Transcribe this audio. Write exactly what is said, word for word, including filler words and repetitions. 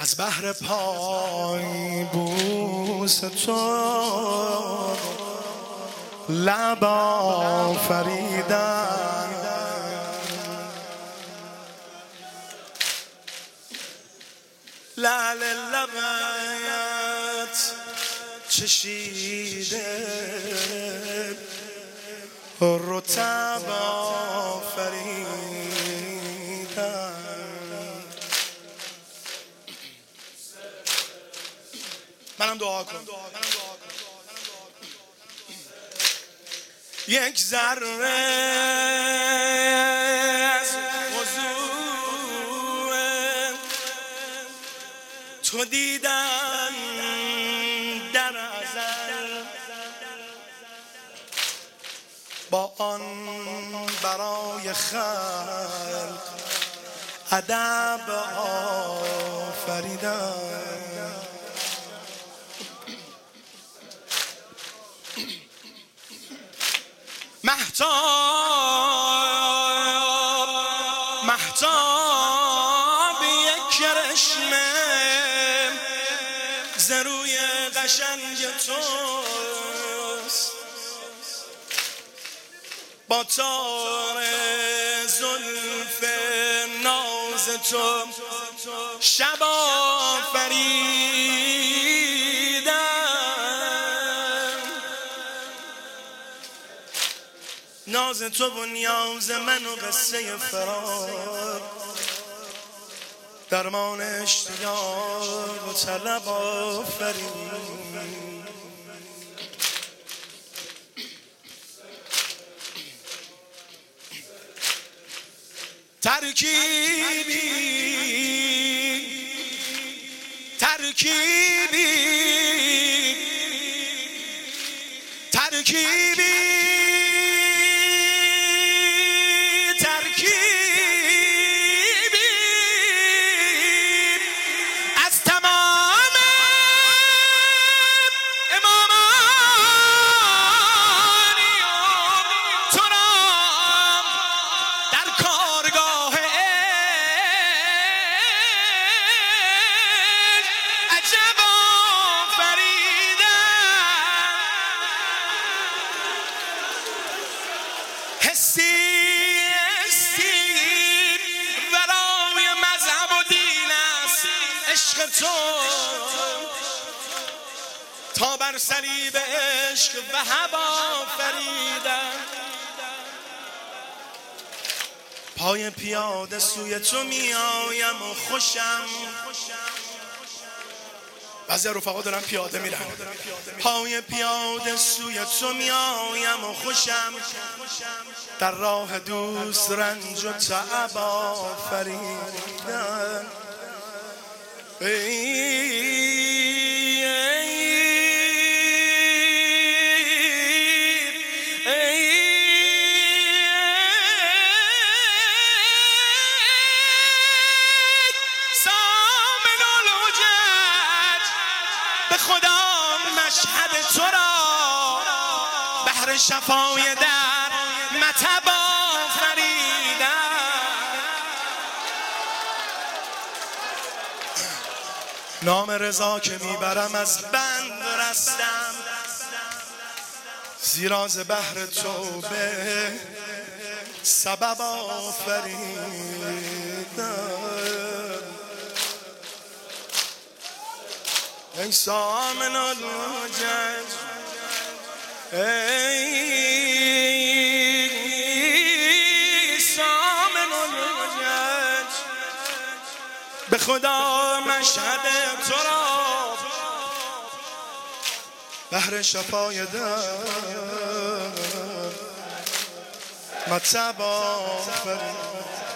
از بحر پای بوس تو لب آفریدم، لعل لبت چشیده رطب آفریدم. منم دعا کن. یک ذره از وضوء تو دیدن در ازل، با آن برای خلق ادب آفریدم. مهتاب مهتاب یک کرشمه ز روی قشنگ توست، با تار زلف ناز تو شب آفریدم. ناز تو و نیاز من و قصه فراق، درمان اشتیاق و طلب آفرین. ترکیبی ترکیبی ترکیبی تو تا بر صلیب عشق و هوا فریدم. پای پیاده سوی تو می آیم و خوشم، بعضی رفقا دارن پیاده میرن. پای پیاده سوی تو می آیم و خوشم، در راه دوست رنج و تعب آفریدم. ای ای ای سامن الحجج، به خدا مشهد تو را بحر شفای در مطب آفریدم. نام رضا که میبرم از بند رستم، زیرا ز بحر توبه سبب آفریدم. ای سامن الحجج، ای سامن الحجج، به خدا مشهد تو را بحر شفای در مطب آفرین.